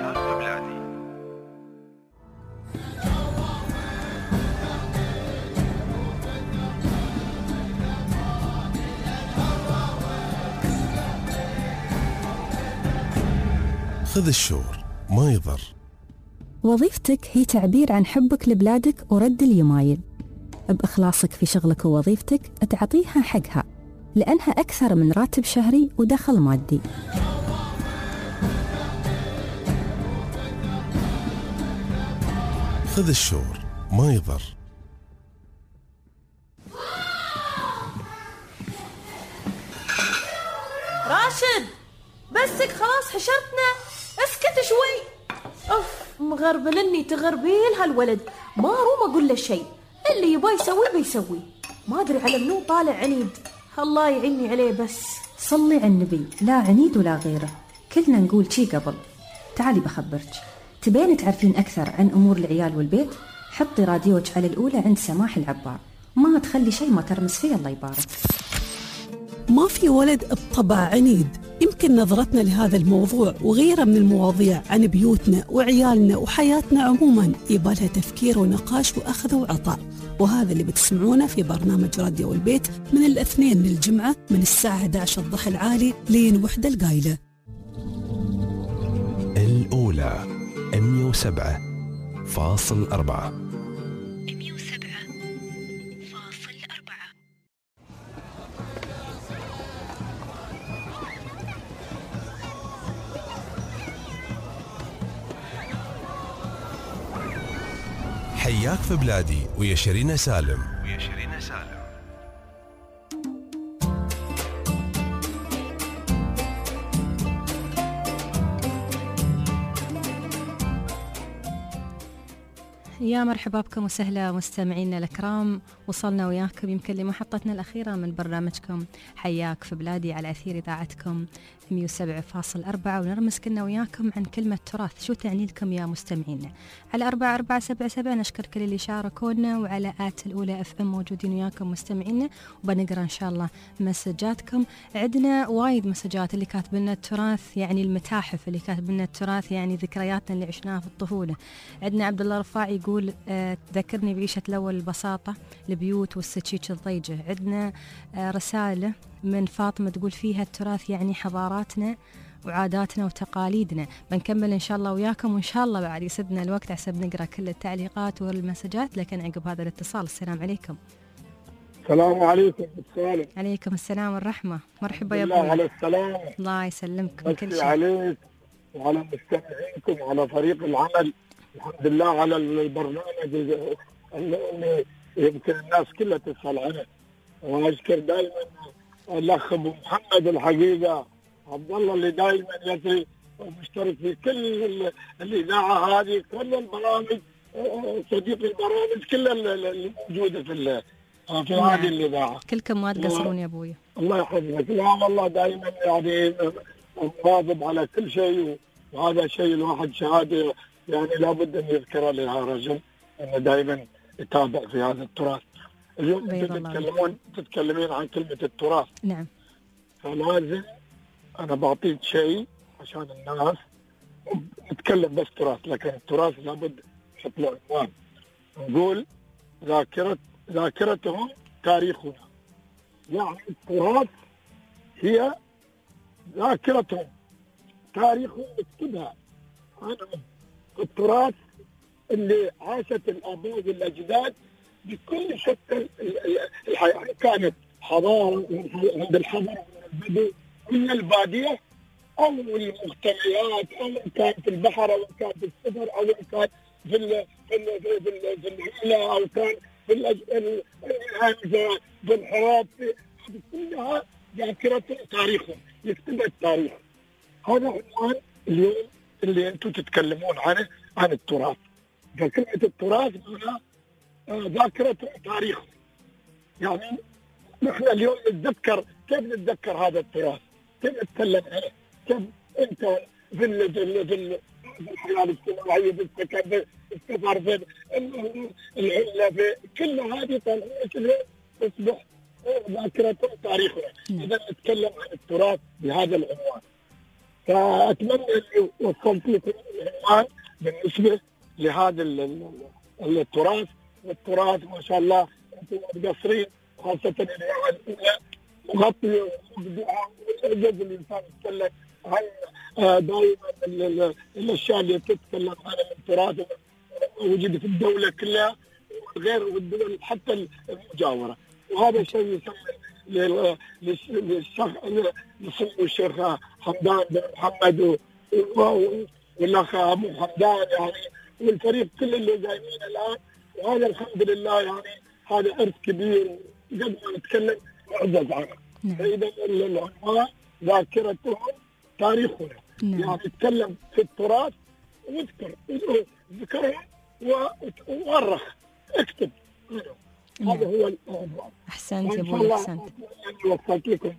خذ الشور ما يضر. وظيفتك هي تعبير عن حبك لبلادك ورد اليمايل. بإخلاصك في شغلك ووظيفتك تعطيها حقها، لأنها أكثر من راتب شهري ودخل مادي. خذ الشور ما يضر. راشد بسك خلاص حشرتنا، اسكت شوي. أوف مغربلني تغربيل هالولد، ما روم أقول له شيء، اللي يبغى يسوي بيسوي، ما أدري على منو طالع عنيد، الله يعيني عليه. بس صلي على النبي، لا عنيد ولا غيره، كلنا نقول شي قبل. تعالي بخبرك، تبين تعرفين أكثر عن أمور العيال والبيت؟ حطي راديوك على الأولى عند سماح العبار، ما تخلي شيء ما ترمس فيه الله يبارك. ما في ولد بطبع عنيد. يمكن نظرتنا لهذا الموضوع وغيره من المواضيع عن بيوتنا وعيالنا وحياتنا عموما يبالها تفكير ونقاش وأخذ وعطاء، وهذا اللي بتسمعونه في برنامج راديو البيت من الاثنين للجمعة من الساعة 11 الضحى العالي لين 1 القايلة. الأولى 107.4. حياك في بلادي ويا شيرين سالم. يا مرحبا بكم وسهلا مستمعينا الكرام، وصلنا وياكم يمكن لمحطتنا الأخيرة من برنامجكم حياك في بلادي على أثير إذاعتكم 107.4، ونرمس كنا وياكم عن كلمة تراث، شو تعني لكم يا مستمعينا؟ على 4477 نشكر كل اللي شاركونا، وعلى الأولى FM موجودين وياكم مستمعينا، وبنقرأ إن شاء الله مسجاتكم. عندنا وايد مسجات، اللي كاتب لنا التراث يعني المتاحف، اللي كاتب لنا التراث يعني ذكرياتنا اللي عشناها في الطفولة. عندنا عبد الله رفاعي يقول تذكرني بعيشة الأول البساطة، البيوت والسكيك الضيجة. عندنا رسالة من فاطمة تقول فيها التراث يعني حضاراتنا وعاداتنا وتقاليدنا. بنكمل إن شاء الله وياكم، وإن شاء الله بعد يسدنا الوقت حسب نقرأ كل التعليقات والمسجات، لكن عقب هذا الاتصال. السلام عليكم. السلام عليكم. السلام عليكم. السلام والرحمة. مرحبا يا ابو على السلام. الله يسلمك من كل شيء. عليك وعلى مستمعينكم وعلى فريق العمل، الحمد لله على البرنامج اللي يمكن الناس كلها تسأل عنه، واشكر دائما الاخ ابو محمد الحقيقه عبد الله اللي دائما يجري ومشترك في كل الاذاعه هذه، كل البرامج، صديق البرامج كلها اللي موجوده في هذه الاذاعه. كلكم ما تقصرون يا ابوي. الله يحفظك. لا والله دائما يعني مواظب على كل شيء، وهذا شيء الواحد شهاده يعني لابد ان يذكره لها رجل، انه دائما يتابع في هذا التراث. اليوم انتم تتكلمين عن كلمه التراث. نعم. فلازم انا بعطيك شيء عشان الناس نتكلم بس تراث، لكن التراث لابد نحط له عنوان، نقول ذاكرتهم تاريخنا. يعني التراث هي ذاكرتهم، تاريخهم نكتبها عنهم. التراث اللي عاشت الآباء والأجداد بكل شكل الحياة، كانت حضارة عند الحضر والبدو من البادية أو المجتمعات، أو إن كان في البحر، أو إن كان في السفر، أو إن كان في العملة، أو كان في الهمزة، في الحراب، كلها ذاكرة تاريخهم، يكتب التاريخ. هذا عنوان اليوم اللي أنتم تتكلمون عنه، عن التراث. فكلمة التراث معناها ذاكرة تاريخ. يعني نحن اليوم نتذكر، كيف نتذكر هذا التراث؟ كيف نتكلم عنه؟ كيف أنت في الحياة الاجتماعية، في السكن، في السفر، في العملة، في كل هذه اليوم تصبح ذاكرة تاريخنا. إذا نتكلم عن التراث بهذا العنوان. فأتمنى أني وصلت لكم العنوان بالنسبة لهذا التراث. والتراث ما شاء الله أنتم مقصرين، خاصة الإذاعة الأولى مغطية ومبدعة، والإعجاز الإنسان يتكلم عن دائما الأشياء اللي تتكلم عن التراث موجودة في الدولة كلها وغير الدول حتى المجاورة. وهذا شيء يسمى الشيخ حمدان بن محمد والأخ أبو حمدان يعني، والفريق كل اللي جايين الآن. وهذا الحمد لله يعني هذا إرث كبير، قد ما نتكلم نعجز عنه. فإذا العنوان ذاكرتهم تاريخنا. يعني نتكلم في التراث واذكر ذكرهم وورخ اكتب. هذا هو الموضوع. احسنت يا ابوي، احسنت. يعني وصلت لكم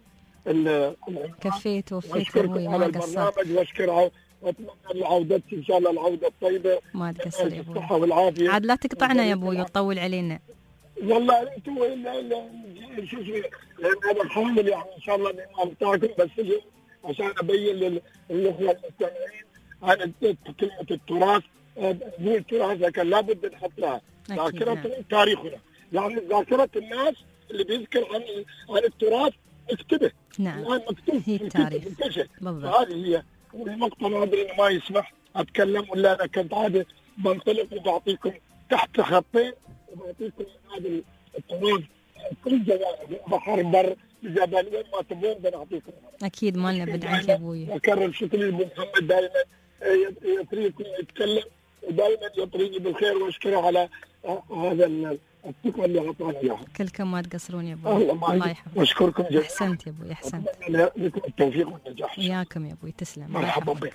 كفيت وفيت يا ابوي، ما قصرت. واشكرها واتمنى لعودتك ان شاء الله العوده الطيبه. ما تقصر يا ابوي. الصحه والعافيه. عاد لا تقطعنا يا ابوي وتطول علينا. والله انتم شو اسمه، لان انا حامل يعني ان شاء الله الإيمان بتاعكم، بس عشان ابين للاخوه المستمعين عن كلمه التراث. مو التراث لكن لابد نحط لها ذاكره تاريخنا، يعني ذاكره الناس اللي بيذكر عن التراث اكتبه. نعم. الان مكتوب هي التاريخ بالضبط. هذه هي المقطع. ما ادري انه ما يسمح اتكلم ولا انا كنت عادي بنطلق وبعطيكم تحت خطين وبعطيكم هذا التراث كل جوانب، بحر بر جبل وين ما تبون بنعطيكم. اكيد مالنا بد عنك يا ابوي. اكرر شكري لابو محمد، دائما يطريكم يتكلم ودائما يطريني بالخير، واشكره على هذا الثقه اللي اعطانا اياها. كلكم ما تقصرون يا ابوي. الله يحفظك. واشكركم جزيلا. احسنت يا ابوي، احسنت. اتمنى لكم التوفيق والنجاح. وياكم يا ابوي، تسلم. مرحبا بك.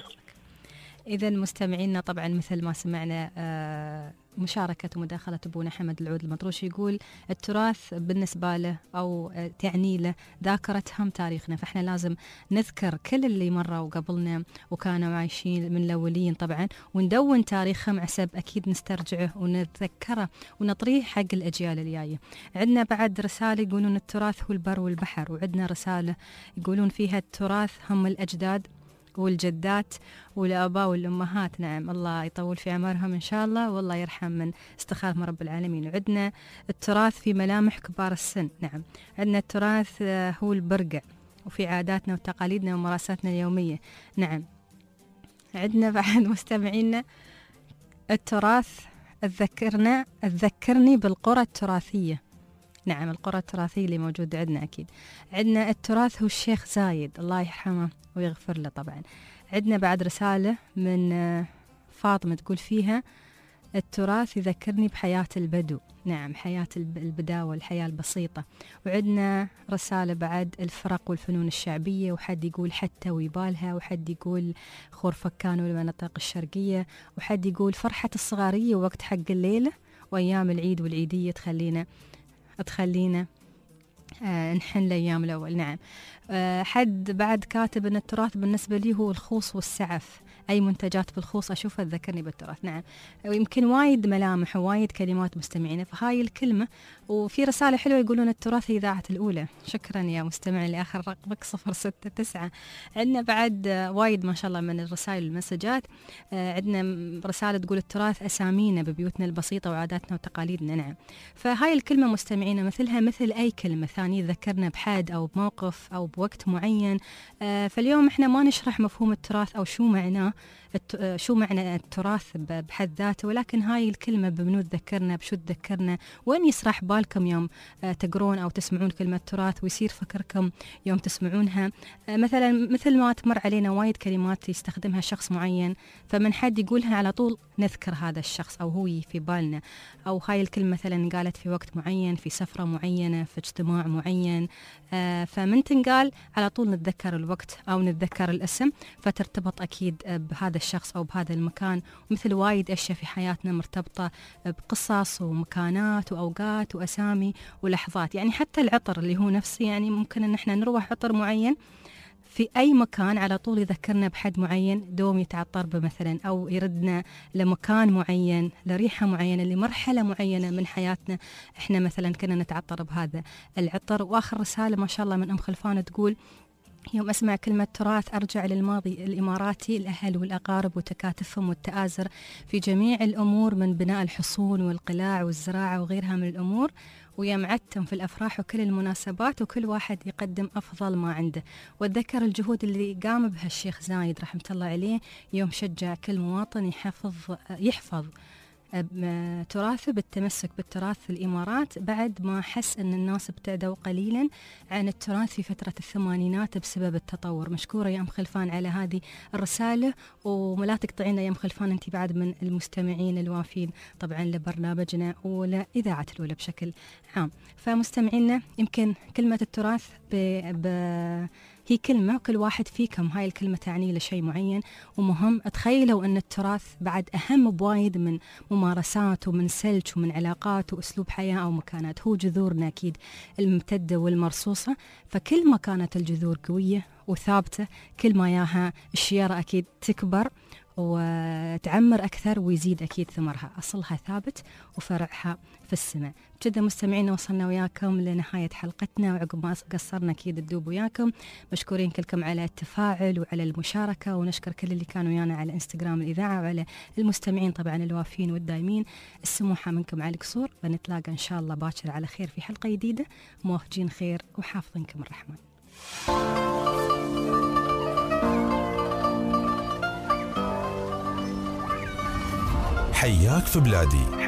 إذا مستمعينا طبعا مثل ما سمعنا مشاركة ومداخلة أبونا حمد العود المطروش، يقول التراث بالنسبة له أو تعني له ذاكرة هم تاريخنا، فإحنا لازم نذكر كل اللي مروا وقبلنا وكانوا عايشين من الأولين طبعا، وندون تاريخهم عسب أكيد نسترجعه ونتذكره ونطريه حق الأجيال الجاية. عندنا بعد رسالة يقولون التراث هو البر والبحر، وعندنا رسالة يقولون فيها التراث هم الأجداد والجدات والآباء والأمهات. نعم، الله يطول في عمرهم إن شاء الله، والله يرحم من استخافهم رب العالمين. وعندنا التراث في ملامح كبار السن. نعم، عندنا التراث هو البرقع وفي عاداتنا وتقاليدنا وممارساتنا اليومية. نعم، عندنا بعد مستمعينا التراث تذكرني بالقرى التراثية. نعم، القرى التراثية اللي موجودة عندنا أكيد. عندنا التراث هو الشيخ زايد الله يرحمه ويغفر له طبعا. عندنا بعد رسالة من فاطمة تقول فيها التراث يذكرني بحياة البدو. نعم، حياة البداوة، الحياة البسيطة. وعندنا رسالة بعد الفرق والفنون الشعبية، وحد يقول حتى ويبالها، وحد يقول خور فكان والمناطق الشرقية، وحد يقول فرحة الصغارية وقت حق الليلة وأيام العيد والعيدية تخلينا نحن الأيام الأول. نعم، حد بعد كاتب أن التراث بالنسبة لي هو الخوص والسعف، أي منتجات بالخوص أشوفها تذكرني بالتراث. نعم، ويمكن وايد ملامح ووايد كلمات مستمعين فهاي الكلمة. وفي رسالة حلوة يقولون التراث هي إذاعة الأولى. شكرا يا مستمع لآخر رقمك 069. عندنا بعد وايد ما شاء الله من الرسائل والمسجات. عندنا رسالة تقول التراث أسامينا ببيوتنا البسيطة وعاداتنا وتقاليدنا. نعم، فهاي الكلمة مستمعينا مثلها مثل أي كلمة ثانية ذكرنا بحد أو بموقف أو بوقت معين. فاليوم إحنا ما نشرح مفهوم التراث أو شو معناه، شو معنى التراث بحد ذاته، ولكن هاي الكلمة بمنو تذكرنا، بشو تذكرنا، وين يسرح بالكم يوم تقرون أو تسمعون كلمة تراث ويصير فكركم يوم تسمعونها. مثلا مثل ما تمر علينا وايد كلمات يستخدمها شخص معين، فمن حد يقولها على طول نذكر هذا الشخص أو هو في بالنا، أو هاي الكلمة مثلا قالت في وقت معين، في سفرة معينة، في اجتماع معين، فمن تنقال على طول نتذكر الوقت أو نتذكر الاسم، فترتبط أكيد بهذا الشخص أو بهذا المكان. ومثل وايد أشياء في حياتنا مرتبطة بقصص ومكانات وأوقات وأسامي ولحظات. يعني حتى العطر اللي هو نفسه، يعني ممكن أن احنا نروح عطر معين في أي مكان على طول يذكرنا بحد معين دوم يتعطر به مثلا، أو يردنا لمكان معين، لريحة معينة، لمرحلة معينة من حياتنا احنا مثلا كنا نتعطر بهذا العطر. وآخر رسالة ما شاء الله من أم خلفان تقول يوم أسمع كلمة تراث أرجع للماضي الإماراتي، الأهل والأقارب وتكاتفهم والتآزر في جميع الأمور من بناء الحصون والقلاع والزراعة وغيرها من الأمور، ويمعتم في الأفراح وكل المناسبات، وكل واحد يقدم أفضل ما عنده. واتذكر الجهود اللي قام بها الشيخ زايد رحمة الله عليه يوم شجع كل مواطن يحفظ تراثه بالتمسك بالتراث في الإمارات، بعد ما حس أن الناس ابتعدوا قليلا عن التراث في فترة الثمانينات بسبب التطور. مشكورة يا أم خلفان على هذه الرسالة، ولا تقطعينا يا أم خلفان، أنت بعد من المستمعين الوافين طبعا لبرنامجنا ولإذاعة الأولى بشكل عام. فمستمعينا يمكن كلمة التراث هي كلمة كل واحد فيكم هاي الكلمة تعني له شيء معين ومهم. تخيلوا أن التراث بعد أهم بوايد من ممارسات ومن سلج ومن علاقات وأسلوب حياة أو مكانات، هو جذورنا أكيد الممتدة والمرصوصة. فكل ما كانت الجذور قوية وثابتة كل ما ياها الشيارة أكيد تكبر وتعمر أكثر ويزيد أكيد ثمرها، أصلها ثابت وفرعها في السماء. بكذا مستمعينا وصلنا وياكم لنهاية حلقتنا، وعقب ما قصرنا أكيد الدوب وياكم. مشكورين كلكم على التفاعل وعلى المشاركة، ونشكر كل اللي كانوا ويانا على انستغرام الإذاعة، وعلى المستمعين طبعا الوافين والدايمين. السموحة منكم على القصور، بنتلاقى إن شاء الله باكر على خير في حلقة جديدة. موافقين خير وحافظنكم الرحمن. حياك في بلادي